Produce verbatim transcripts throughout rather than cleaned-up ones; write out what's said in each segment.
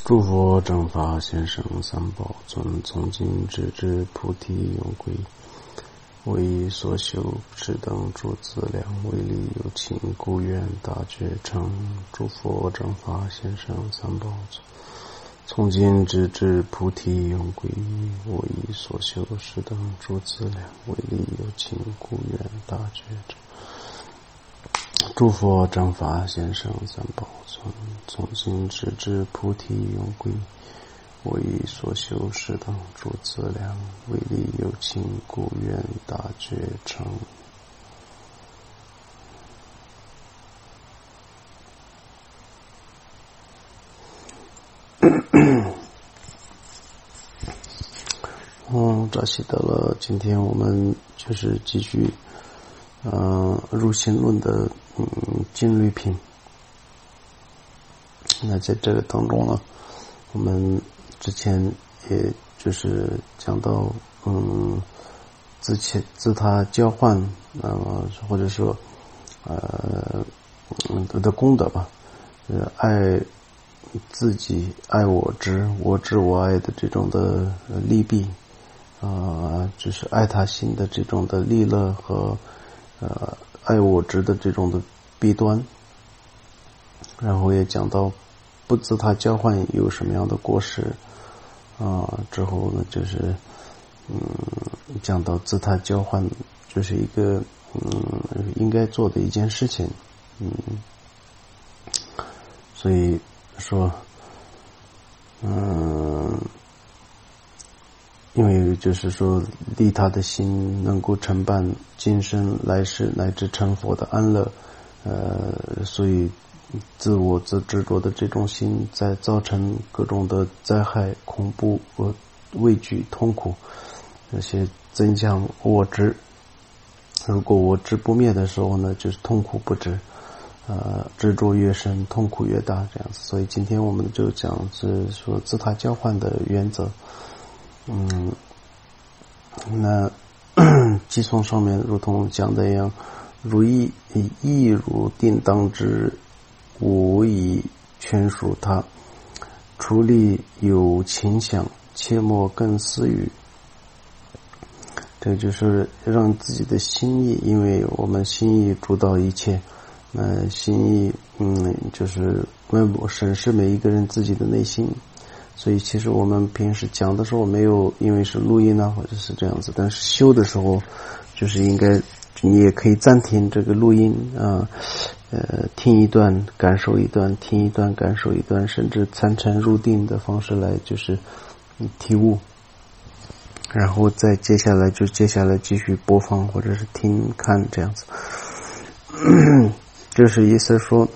诸佛正法贤圣三宝尊，从今直至菩提永归。为以所修是等诸资粮，为利有情，故愿大觉成。诸佛正法贤圣三宝尊，从今直至菩提永归。为以所修是等诸资粮，为利有情，故愿大觉成。诸佛正法贤圣三宝尊，从今直至菩提永归。我以所修是等诸资粮，为利有情，故愿大觉成。嗯，扎西德勒，今天我们就是继续呃入心论的嗯金律品。那在这个当中呢，我们之前也就是讲到嗯自切自他交换，呃或者说呃嗯的功德吧，呃爱自己爱我执我执我爱的这种的利弊啊、呃，就是爱他心的这种的利乐和呃爱我执的这种的弊端，然后也讲到不自他交换有什么样的过失啊，之后呢就是嗯讲到自他交换就是一个嗯应该做的一件事情，嗯所以说嗯因为就是说利他的心能够承办今生来世乃至成佛的安乐，呃所以自我自执着的这种心在造成各种的灾害恐怖和畏惧痛苦，这些增强我执。如果我执不灭的时候呢，就是痛苦不止，呃执着越深痛苦越大，这样子。所以今天我们就讲是说自他交换的原则。嗯那偈颂上面如同讲的一样，如意亦如定当之，无以劝说他，处理有情想，切莫更私语。这就是让自己的心意，因为我们心意主导一切，那心意嗯就是我审视每一个人自己的内心。所以其实我们平时讲的时候没有，因为是录音啊或者是这样子，但是修的时候就是应该你也可以暂停这个录音啊，呃听一段感受一段，听一段感受一段，甚至参禅入定的方式来就是体悟，然后再接下来就接下来继续播放或者是听看这样子。就是意思说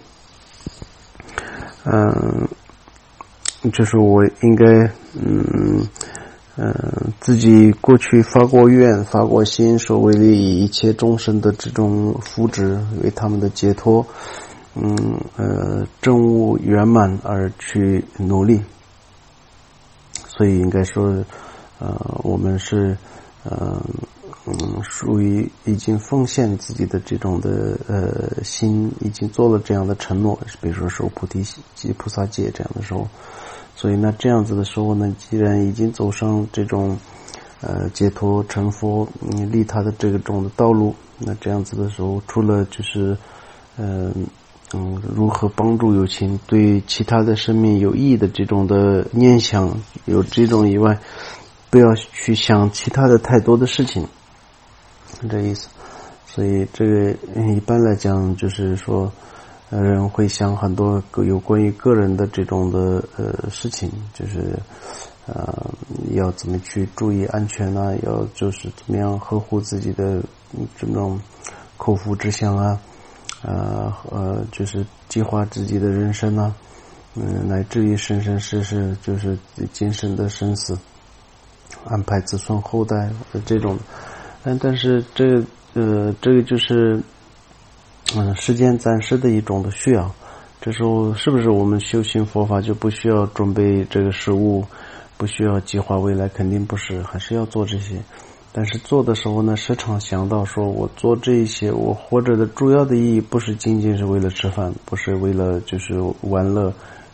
嗯就是我应该嗯嗯、呃，自己过去发过愿发过心，说为利益一切众生的这种福祉，为他们的解脱嗯呃证悟圆满而去努力。所以应该说呃我们是呃嗯属于已经奉献自己的这种的呃心，已经做了这样的承诺，比如说受菩提及菩萨戒这样的时候。所以那这样子的时候呢，既然已经走上这种呃解脱成佛嗯利他的这个种的道路，那这样子的时候，除了就是嗯、呃、嗯如何帮助有情，对其他的生命有益的这种的念想有这种以外，不要去想其他的太多的事情，这意思。所以这个一般来讲就是说人会想很多有关于个人的这种的呃事情，就是呃要怎么去注意安全啊，要就是怎么样呵护自己的这种口腹之相啊，呃呃就是计划自己的人生啊，嗯乃至于生生世世就是今生的生死，安排子孙后代这种，但但是这个呃这个就是嗯，时间暂时的一种的需要，这时候是不是我们修行佛法就不需要准备这个食物，不需要计划未来？肯定不是，还是要做这些。但是做的时候呢，时常想到说我做这一些，我活着的主要的意义不是仅仅是为了吃饭，不是为了就是玩乐，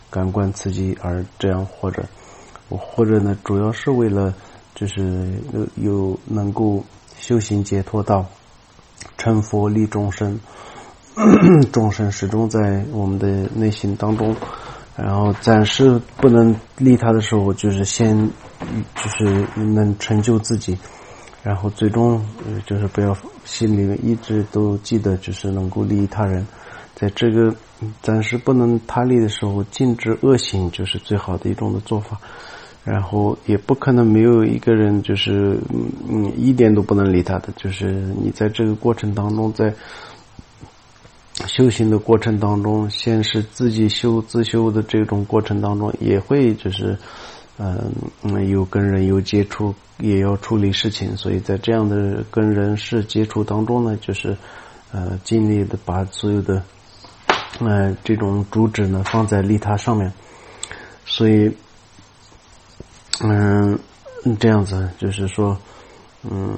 感官刺激而这样活着，或者呢，主要是为了就是有能够修行解脱道，成佛利众生，众生始终在我们的内心当中，然后暂时不能利他的时候，就是先就是能成就自己，然后最终就是不要心里面一直都记得就是能够利益他人，在这个暂时不能他利的时候，禁止恶行就是最好的一种的做法。然后也不可能没有一个人就是嗯一点都不能理他的，就是你在这个过程当中，在修行的过程当中，先是自己修自修的这种过程当中，也会就是嗯嗯有跟人有接触，也要处理事情，所以在这样的跟人事接触当中呢，就是呃尽力的把所有的呃这种主旨呢放在利他上面，所以嗯，这样子就是说，嗯，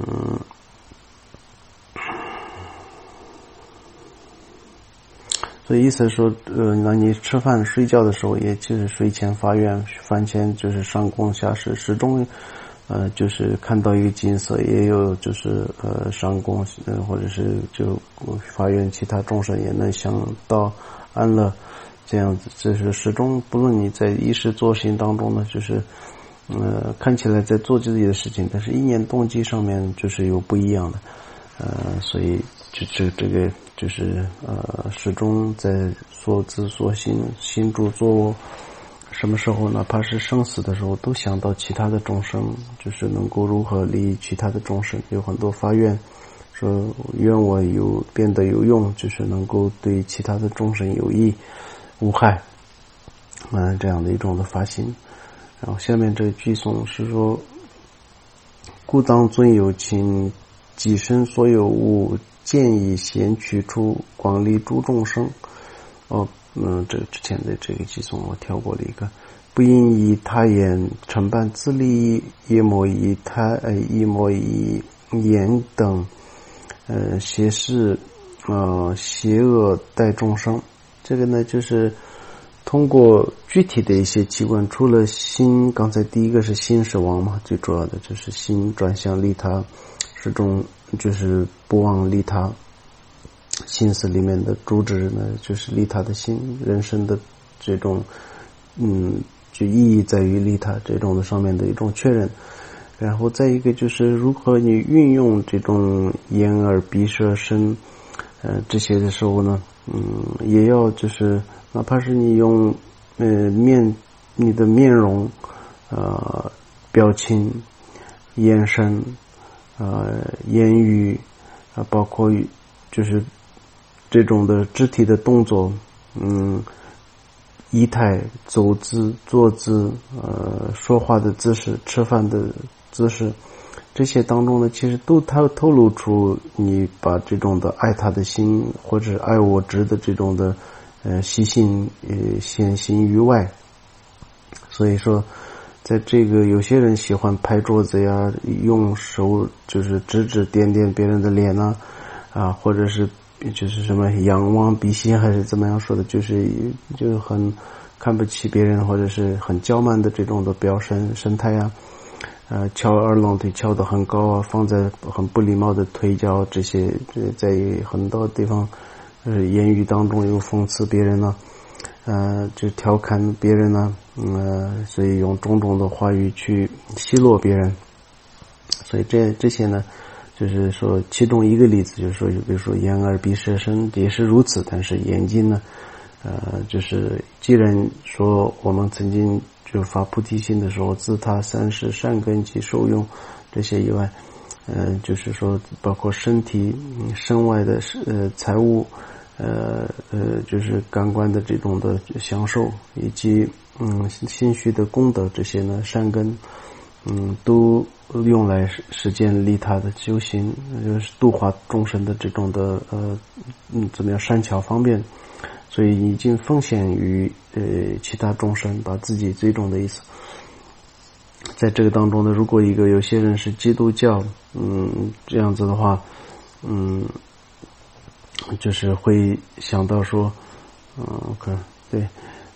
所以意思是说，呃，那你吃饭睡觉的时候，也就是睡前发愿，饭前就是上供下施，始终，呃，就是看到一个景色，也有就是呃上供，呃，或者是就发愿其他众生也能想到安乐，这样子，就是始终不论你在衣食作行当中呢，就是。呃，看起来在做自己的事情，但是意念动机上面就是有不一样的，呃，所以就这这个就是呃，始终在所知所行行住坐卧，什么时候哪怕是生死的时候，都想到其他的众生，就是能够如何利益其他的众生，有很多发愿，说愿我有变得有用，就是能够对其他的众生有益无害，嗯、呃，这样的一种的发心。然后下面这个句颂是说，故当尊有情，己身所有物，见以贤取出，广利诸众生。哦，嗯，这之前的这个句颂我跳过了一个，不应以他言承办自利，也莫以他呃，亦莫以言等呃邪事呃邪恶待众生。这个呢，就是通过具体的一些器官，除了心，刚才第一个是心是王嘛，最主要的就是心转向利他，始终就是不忘利他，心思里面的主旨呢，就是利他的心，人生的这种嗯，就意义在于利他这种的上面的一种确认。然后再一个就是如何你运用这种眼耳鼻舌身呃这些的时候呢，嗯，也要就是哪怕是你用呃面你的面容呃表情眼神呃言语啊、呃、包括就是这种的肢体的动作，嗯，仪态走姿坐姿呃说话的姿势吃饭的姿势，这些当中呢，其实都透透露出你把这种的爱他的心或者爱我执的这种的呃习性呃显行于外。所以说在这个有些人喜欢拍桌子呀，用手就是指指点点别人的脸啊啊，或者是就是什么仰望鼻息还是怎么样说的，就是就很看不起别人，或者是很骄慢的这种的表神神态啊，呃，翘二郎腿翘得很高啊，放在很不礼貌的腿脚，这些在很多地方呃言语当中有讽刺别人呢、啊，呃，就调侃别人呢、啊，呃，所以用种种的话语去奚落别人，所以这这些呢，就是说其中一个例子就是说，比如说眼耳鼻舌身也是如此，但是眼睛呢，呃，就是既然说我们曾经就发菩提心的时候，自他三世善根及受用这些以外，呃，就是说包括身体、嗯、身外的呃财物，呃呃，就是感官的这种的享受，以及嗯心虚的功德这些呢善根，嗯，都用来实践利他的修行，就是度化众生的这种的呃嗯怎么样善巧方便。所以已经奉献于呃其他众生，把自己最终的意思，在这个当中呢，如果一个有些人是基督教，嗯，这样子的话，嗯，就是会想到说，嗯，可对，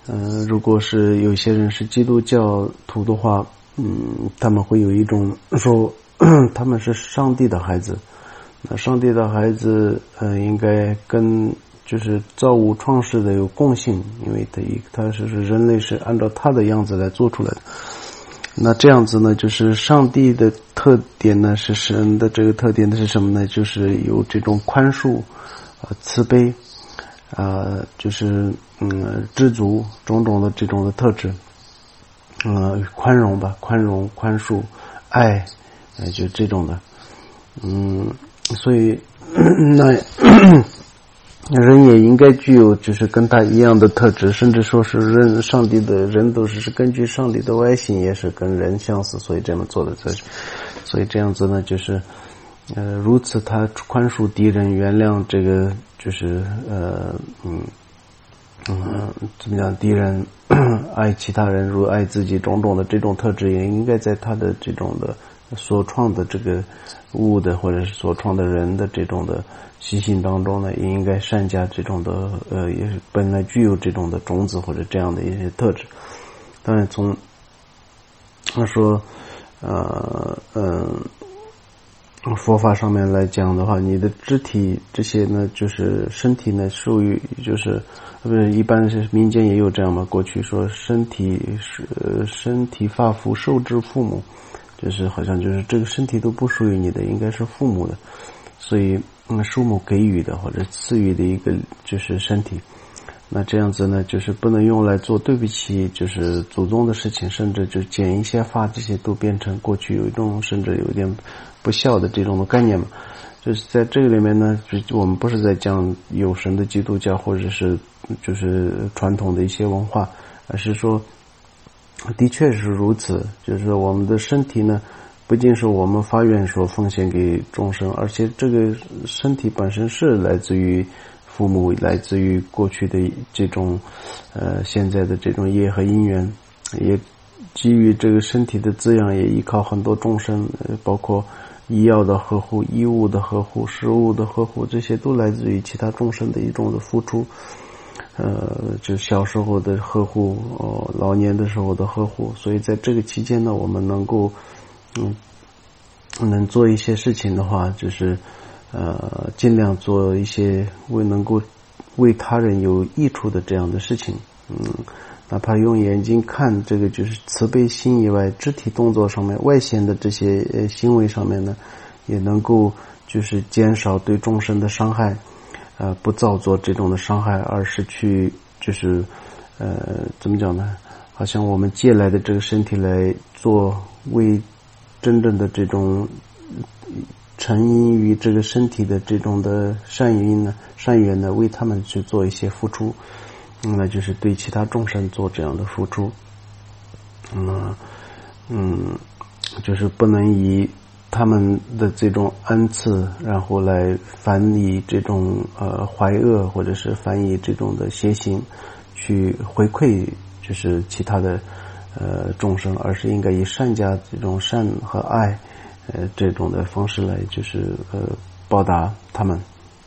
呃，如果是有些人是基督教徒的话，嗯，他们会有一种说他们是上帝的孩子。那上帝的孩子，呃，应该跟就是造物创世的有共性，因为他一他是人类是按照他的样子来做出来的。那这样子呢，就是上帝的特点呢，是神的这个特点的是什么呢？就是有这种宽恕、呃、慈悲。啊、呃，就是嗯，知足种种的这种的特质，呃，宽容吧，宽容、宽恕、爱，呃，就这种的，嗯，所以那人也应该具有就是跟他一样的特质，甚至说是人上帝的人都是是根据上帝的外形也是跟人相似，所以这么做的，所以这样子呢，就是呃，如此他宽恕敌人，原谅这个。就是呃嗯嗯怎么讲，敌人爱其他人如爱自己，种种的这种特质也应该在他的这种的所创的这个物的或者是所创的人的这种的习性当中呢，也应该善加这种的呃也是本来具有这种的种子或者这样的一些特质。当然从他说呃嗯。佛法上面来讲的话，你的肢体这些呢，就是身体呢，属于就是不是一般是民间也有这样嘛？过去说身体是身体发肤受之父母，就是好像就是这个身体都不属于你的，应该是父母的，所以嗯，父母给予的或者赐予的一个就是身体。那这样子呢，就是不能用来做对不起就是祖宗的事情，甚至就剪一些发，这些都变成过去有一种甚至有点不孝的这种的概念嘛。就是在这个里面呢，就我们不是在讲有神的基督教或者是就是传统的一些文化，而是说的确是如此，就是我们的身体呢不仅是我们发愿所奉献给众生，而且这个身体本身是来自于父母，来自于过去的这种呃现在的这种业和因缘，也基于这个身体的滋养，也依靠很多众生，呃包括医药的呵护、衣物的呵护、食物的呵护，这些都来自于其他众生的一种的付出。呃，就小时候的呵护，哦，老年的时候的呵护，所以在这个期间呢，我们能够嗯能做一些事情的话，就是呃，尽量做一些为能够为他人有益处的这样的事情。嗯，哪怕用眼睛看这个就是慈悲心以外，肢体动作上面外显的这些呃行为上面呢，也能够就是减少对众生的伤害，呃，不造作这种的伤害，而是去就是呃怎么讲呢？好像我们借来的这个身体来做为真正的这种成因于这个身体的这种的善因呢、善缘呢，为他们去做一些付出，嗯，那就是对其他众生做这样的付出。嗯嗯，就是不能以他们的这种恩赐，然后来反以这种呃怀恶，或者是反以这种的邪行去回馈，就是其他的呃众生，而是应该以善加这种善和爱。呃，这种的方式来就是呃报答他们，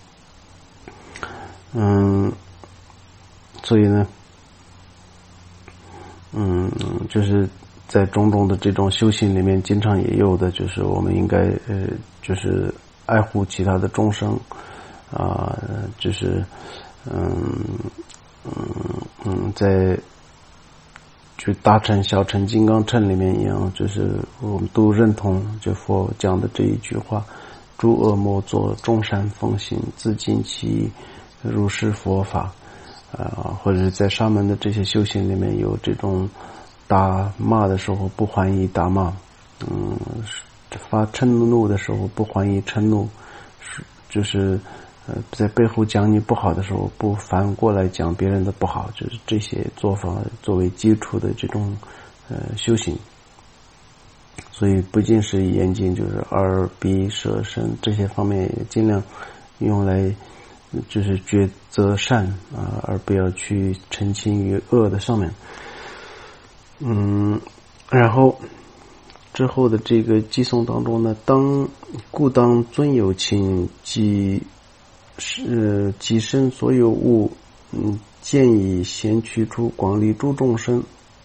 嗯，所以呢，嗯，就是在种种的这种修行里面，经常也有的，就是我们应该呃，就是爱护其他的众生，啊、呃，就是嗯嗯嗯，在。就大乘、小乘、金刚乘里面一样，就是我们都认同就佛讲的这一句话：诸恶莫作，众善奉行，自尽其意，如是佛法。啊、呃，或者是在沙门的这些修行里面有这种打骂的时候不还以打骂，嗯，发嗔怒的时候不还以嗔怒，就是呃，在背后讲你不好的时候，不反过来讲别人的不好，就是这些做法作为基础的这种呃修行。所以不仅是眼睛，就是耳、鼻、舌、身这些方面，也尽量用来就是抉择善啊、呃，而不要去澄清于恶的上面。嗯，然后之后的这个偈颂当中呢，当故当尊有情，即是己身所有物，嗯， 见以先去除广利诸众生。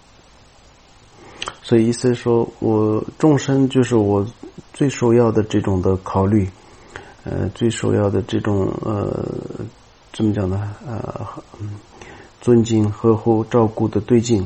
所以意思是说，我众生就是我最首要的这种的考虑，呃，最首要的这种呃，怎么讲呢？呃，尊敬、呵护、照顾的对境。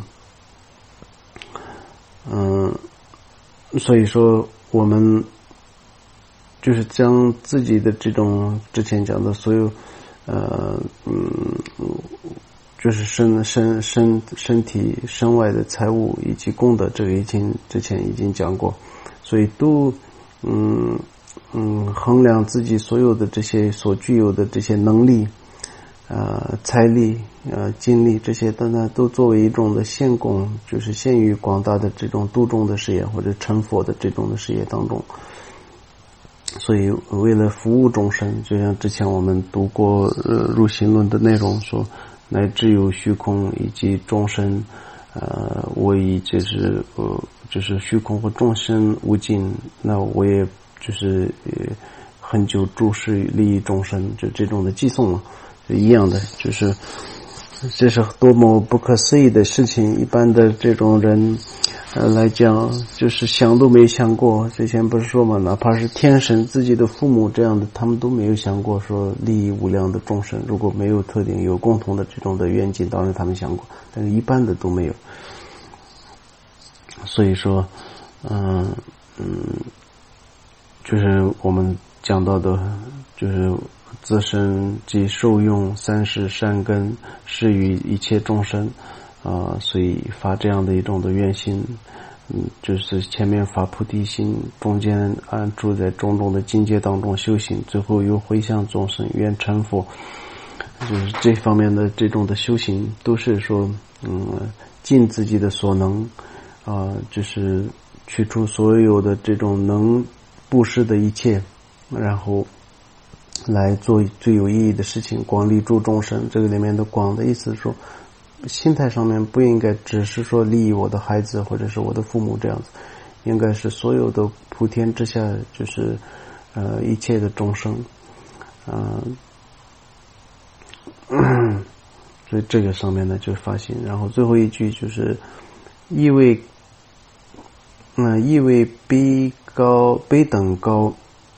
嗯，所以说我们就是将自己的这种之前讲的所有，呃，嗯。就是身身身身体身外的财物以及功德，这个已经之前已经讲过，所以都嗯嗯衡量自己所有的这些所具有的这些能力，呃财力呃精力这些等等，都作为一种的献供，就是献于广大的这种度众的事业或者成佛的这种的事业当中。所以为了服务众生，就像之前我们读过呃入行论的内容说，乃至有虚空以及众生，呃，我以就是呃，就是虚空和众生无尽，那我也就是呃很久注视利益众生，就这种的寄送嘛，就一样的，就是这是多么不可思议的事情。一般的这种人呃来讲，就是想都没想过。之前不是说嘛，哪怕是天神自己的父母这样的，他们都没有想过说利益无量的众生。如果没有特定有共同的这种的愿景，当然他们想过，但是一般的都没有。所以说，嗯嗯，就是我们讲到的，就是自身即受用三世善根，施于一切众生。啊、呃，所以发这样的一种的愿心，嗯，就是前面发菩提心，中间安住在种种的境界当中修行，最后又回向众生，愿成佛。就是这方面的这种的修行，都是说，嗯，尽自己的所能，啊、呃，就是去除所有的这种能布施的一切，然后来做最有意义的事情，广利诸众生。这个里面的广的意思是说，心态上面不应该只是说利益我的孩子或者是我的父母这样子，应该是所有的普天之下，就是呃一切的众生，啊、呃，所以这个上面呢就是发心。然后最后一句就是意味，嗯、呃，意味卑高卑等高，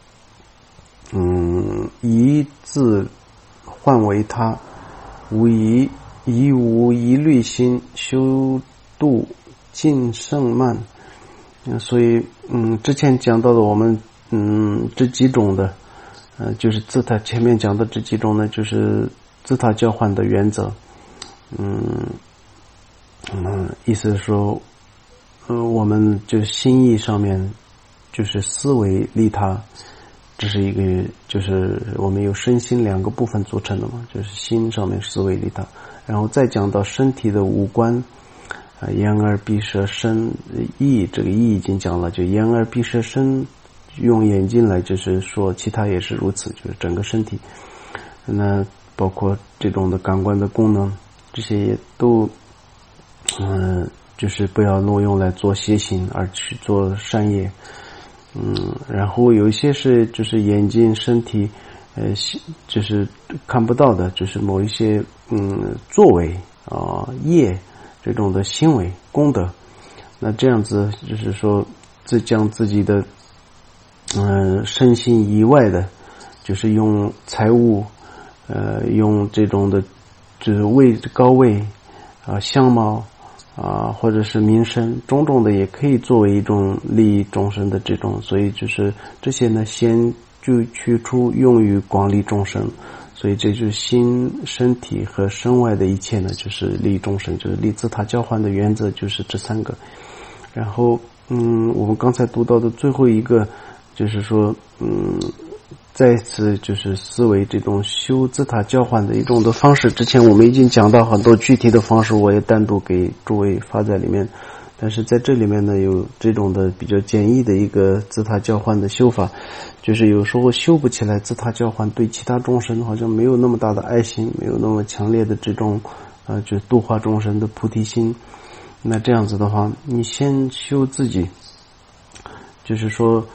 嗯，一字换为他，无疑。以无疑虑心修度尽胜慢，嗯，所以嗯，之前讲到的我们嗯这几种的，呃，就是自他前面讲的这几种呢，就是自他交换的原则，嗯嗯，意思是说，呃，我们就心意上面就是思维利他。这是一个，就是我们有身心两个部分组成的嘛，就是心上面思维利他，然后再讲到身体的五官，啊、呃，眼耳鼻舌身意，这个意已经讲了，就眼耳鼻舌身，用眼睛来就是说，其他也是如此，就是整个身体，那包括这种的感官的功能，这些也都，嗯、呃，就是不要挪用来做邪行，而去做善业。嗯，然后有一些是就是眼睛、身体，呃，就是看不到的，就是某一些嗯作为啊、呃、业这种的行为功德。那这样子就是说，自将自己的嗯、呃、身心以外的，就是用财物，呃，用这种的，就是位高位啊、呃、相貌。啊，或者是民生，种种的也可以作为一种利益众生的这种，所以就是这些呢，先就去除用于广利众生，所以这就是心、身体和身外的一切呢，就是利益众生，就是利自他交换的原则就是这三个。然后，嗯，我们刚才读到的最后一个，就是说，嗯。再次就是思维这种修自他交换的一种的方式，之前我们已经讲到很多具体的方式，我也单独给诸位发在里面，但是在这里面呢，有这种的比较简易的一个自他交换的修法，就是有时候修不起来自他交换，对其他众生好像没有那么大的爱心，没有那么强烈的这种呃，就度化众生的菩提心。那这样子的话，你先修自己，就是说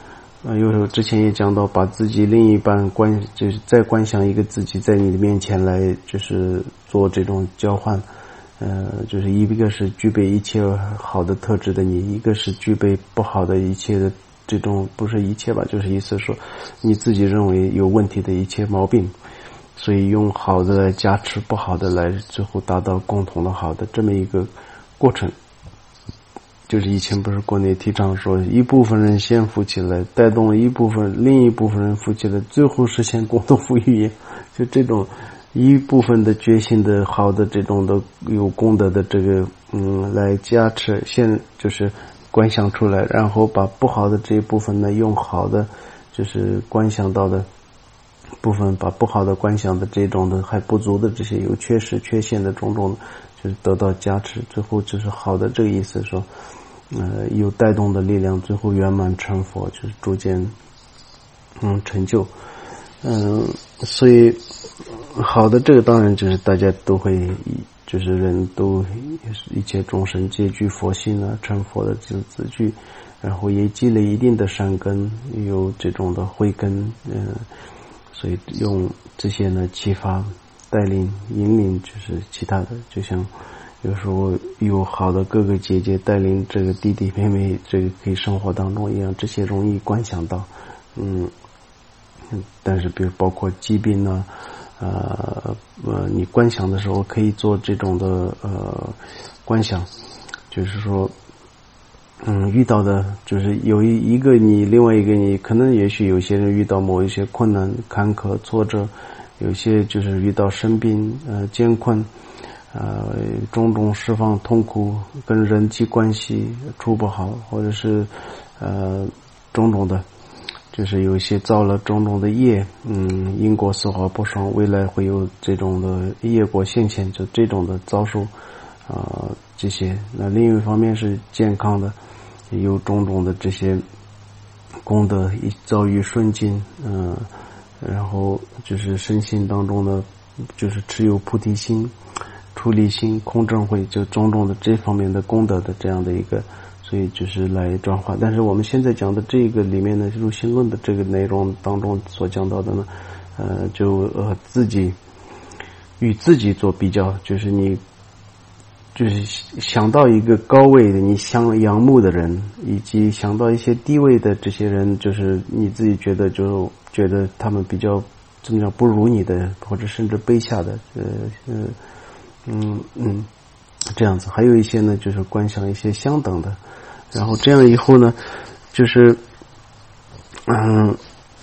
呃，有时候之前也讲到，把自己另一半观，就是再观想一个自己在你的面前来，就是做这种交换，呃，就是一个是具备一切好的特质的你，一个是具备不好的一切的这种，不是一切吧，就是意思说你自己认为有问题的一切毛病，所以用好的来加持不好的，来最后达到共同的好的这么一个过程。就是以前不是国内提倡说一部分人先富起来，带动一部分另一部分人富起来，最后实现共同富裕，就这种一部分的觉醒的好的这种的有功德的这个嗯来加持，先就是观想出来，然后把不好的这一部分呢用好的就是观想到的部分，把不好的观想的这种的还不足的这些有缺失缺陷的种种就是得到加持，最后就是好的这个意思说呃有带动的力量，最后圆满成佛，就是逐渐嗯成就。嗯、呃、所以好的这个当然就是大家都会就是人都一切众生皆具佛性啊，成佛的自自具，然后也积累一定的善根，有这种的慧根，嗯、呃，所以用这些呢启发带领引领，就是其他的，就像有时候有好的哥哥姐姐带领这个弟弟妹妹这个可以生活当中一样，这些容易观想到。嗯但是比如包括疾病啊呃呃你观想的时候可以做这种的呃观想，就是说嗯遇到的就是有一一个你，另外一个你，可能也许有些人遇到某一些困难坎坷挫折，有些就是遇到生病呃艰困呃种种释放痛苦，跟人际关系处不好，或者是呃种种的就是有一些造了种种的业，嗯因果丝滑不爽，未来会有这种的业果现前，就这种的遭受啊、呃、这些。那另一方面是健康的，有种种的这些功德一遭遇顺境，嗯、呃、然后就是身心当中呢就是持有菩提心、出离心、空正慧，就种种的这方面的功德的这样的一个，所以就是来转化。但是我们现在讲的这个里面呢，入心论的这个内容当中所讲到的呢，呃，就呃自己与自己做比较，就是你就是想到一个高位的你想仰慕的人，以及想到一些低位的这些人，就是你自己觉得就觉得他们比较怎么讲不如你的，或者甚至卑下的，呃呃嗯嗯这样子。还有一些呢就是观想一些相等的，然后这样以后呢就是嗯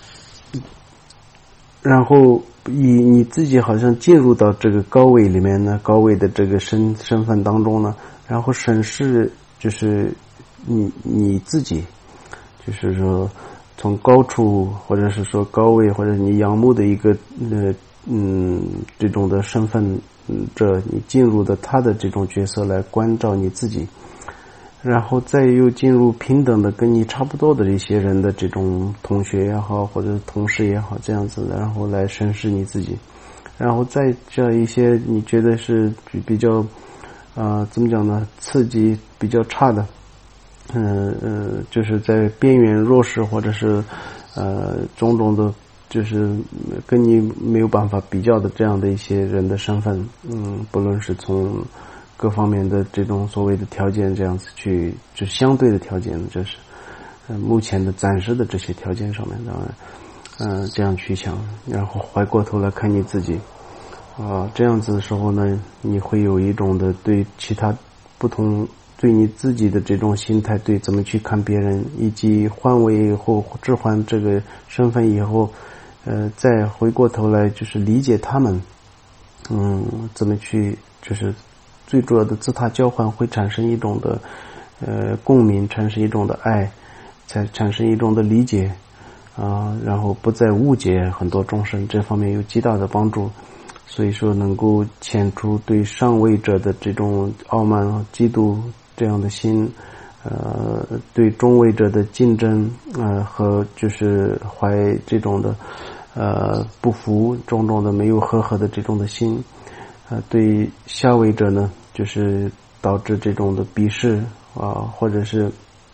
然后以你自己好像进入到这个高位里面呢，高位的这个身身份当中呢，然后审视就是你你自己，就是说从高处或者是说高位或者你仰慕的一个呃嗯这种的身份，嗯这你进入的他的这种角色来关照你自己，然后再又进入平等的跟你差不多的一些人的这种同学也好或者同事也好，这样子然后来审视你自己，然后再这一些你觉得是比较啊、呃、怎么讲呢刺激比较差的，嗯呃就是在边缘弱势或者是呃种种的就是跟你没有办法比较的这样的一些人的身份，嗯不论是从各方面的这种所谓的条件这样子去，就相对的条件，就是呃目前的暂时的这些条件上面，当然嗯、呃、这样去想，然后回过头来看你自己啊、呃、这样子的时候呢，你会有一种的对其他不同，对你自己的这种心态，对怎么去看别人，以及换位以后置换这个身份以后，呃再回过头来就是理解他们，嗯怎么去就是最主要的自他交换，会产生一种的呃共鸣，产生一种的爱，才产生一种的理解啊、呃，然后不再误解很多众生，这方面有极大的帮助。所以说能够遣除对上位者的这种傲慢、嫉妒这样的心，呃，对中位者的竞争，呃，和就是怀这种的呃不服、种种的没有和合的这种的心，呃，对下位者呢，就是导致这种的鄙视啊，或者是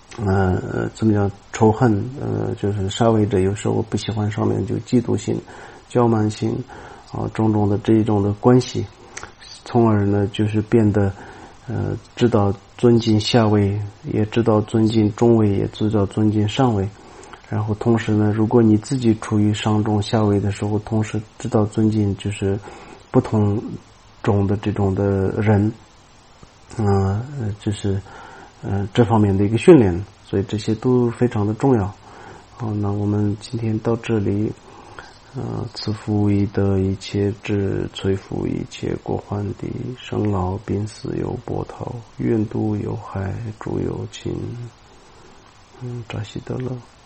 呃怎么讲仇恨，呃就是杀为者有时候不喜欢上面就嫉妒心、骄慢心啊种种的这一种的关系，从而呢就是变得呃知道尊敬下位，也知道尊敬中位，也知道尊敬上位。然后同时呢，如果你自己处于上中下位的时候，同时知道尊敬就是不同种的这种的人，嗯、呃，就是呃这方面的一个训练，所以这些都非常的重要。好，那我们今天到这里，呃，赐福以德，一切智，摧伏一切过患的，生老病死有波涛，愿度有害，诸有情，嗯，扎西德勒。